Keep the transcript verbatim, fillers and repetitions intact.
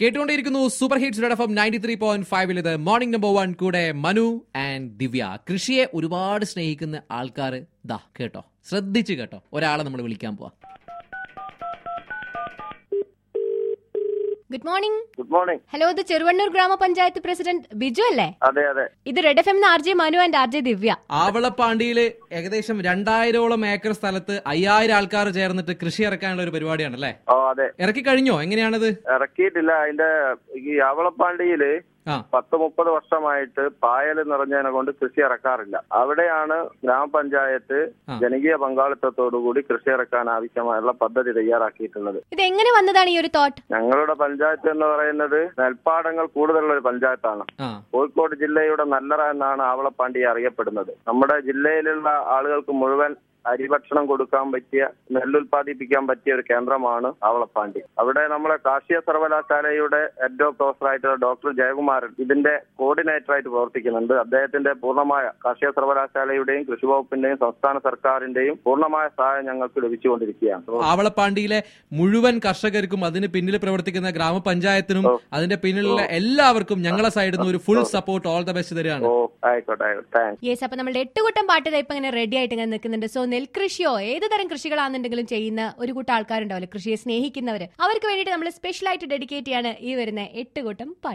കേട്ടുകൊണ്ടിരിക്കുന്നു super hits red F M ninety three point ഫൈവിൽ ഇത് മോർണിംഗ് നമ്പർ വൺ കൂടെ മനു ആൻഡ് ദിവ്യ. കൃഷിയെ ഒരുപാട് സ്നേഹിക്കുന്ന ആൾക്കാർ ദാ കേട്ടോ, ശ്രദ്ധിച്ചു കേട്ടോ, ഒരാളെ നമ്മൾ വിളിക്കാൻ പോവാ. Good morning. Good morning. Hello, ഇത് ചെറുവണ്ണൂർ ഗ്രാമപഞ്ചായത്ത് പ്രസിഡന്റ് ബിജു അല്ലേ? അതെ അതെ. ഇത് red F M R J Manu and R J Divya. ആവളപ്പാണ്ടിയില് ഏകദേശം രണ്ടായിരോളം ഏക്കർ സ്ഥലത്ത് അയ്യായിരം ആൾക്കാർ ചേർന്നിട്ട് കൃഷി ഇറക്കാനുള്ള ഒരു പരിപാടിയാണല്ലേ? ഓ അതെ. ഇറക്കി കഴിഞ്ഞോ? എങ്ങനെയാണത്? ഇറക്കിയിട്ടില്ല. അതിന്റെ ഈ ആവളപ്പാണ്ടിയില് പത്ത് മുപ്പത് വർഷമായിട്ട് പായൽ നിറഞ്ഞതിനെ കൊണ്ട് കൃഷി ഇറക്കാറില്ല. അവിടെയാണ് ഗ്രാമപഞ്ചായത്ത് ജനകീയ പങ്കാളിത്തത്തോടുകൂടി കൃഷി ഇറക്കാൻ ആവശ്യമായുള്ള പദ്ധതി തയ്യാറാക്കിയിട്ടുള്ളത്. ഇത് എങ്ങനെ വന്നതാണ് ഈ ഒരു തോട്ട്? ഞങ്ങളുടെ പഞ്ചായത്ത് എന്ന് പറയുന്നത് നെൽപ്പാടങ്ങൾ കൂടുതലുള്ള ഒരു പഞ്ചായത്താണ്. കോഴിക്കോട് ജില്ലയുടെ നല്ലറ എന്നാണ് ആവളപ്പാണ്ടി അറിയപ്പെടുന്നത്. നമ്മുടെ ജില്ലയിലുള്ള ആളുകൾക്ക് മുഴുവൻ അരിഭക്ഷണം കൊടുക്കാൻ പറ്റിയ, നെല്ലുൽപാദിപ്പിക്കാൻ പറ്റിയ ഒരു കേന്ദ്രമാണ് ആവളപ്പാണ്ടി. അവിടെ നമ്മളെ കാർഷിക സർവകലാശാലയുടെ ഹെഡ് ഓഫ് പ്രൊഫസറായിട്ടുള്ള ഡോക്ടർ ജയകുമാരൻ ഇതിന്റെ കോർഡിനേറ്ററായിട്ട് പ്രവർത്തിക്കുന്നുണ്ട്. അദ്ദേഹത്തിന്റെ പൂർണ്ണമായ കാർഷിക സർവകലാശാലയുടെയും കൃഷി വകുപ്പിന്റെയും സംസ്ഥാന സർക്കാരിന്റെയും പൂർണ്ണമായ സഹായം ഞങ്ങൾക്ക് ലഭിച്ചുകൊണ്ടിരിക്കുകയാണ്. ആവളപ്പാണ്ടിയിലെ മുഴുവൻ കർഷകർക്കും അതിന് പിന്നിൽ പ്രവർത്തിക്കുന്ന ഗ്രാമപഞ്ചായത്തിനും അതിന്റെ പിന്നിലുള്ള എല്ലാവർക്കും ഞങ്ങളെ സൈഡിൽ നിന്ന് ഒരു full support, all the best തരികയാണ്. ആയിക്കോട്ടെ, താങ്ക്സ്. യെസ്, അപ്പൊ നമ്മുടെ എട്ടുകൂട്ടം പാട്ട് ഇപ്പൊ ഇങ്ങനെ റെഡി ആയിട്ട് ഇങ്ങനെ നിൽക്കുന്നുണ്ട്. സോ നെൽകൃഷിയോ ഏത് തരം കൃഷികളാണെന്നുണ്ടെങ്കിലും ചെയ്യുന്ന ഒരു കൂട്ടം ആൾക്കാരുണ്ടാവില്ല, കൃഷിയെ സ്നേഹിക്കുന്നവര്. അവർക്ക് വേണ്ടിയിട്ട് നമ്മൾ സ്പെഷ്യൽ ആയിട്ട് ഡെഡിക്കേറ്റ് ചെയ്യാണ് ഈ വരുന്ന എട്ടുകൂട്ടം പാട്ട്.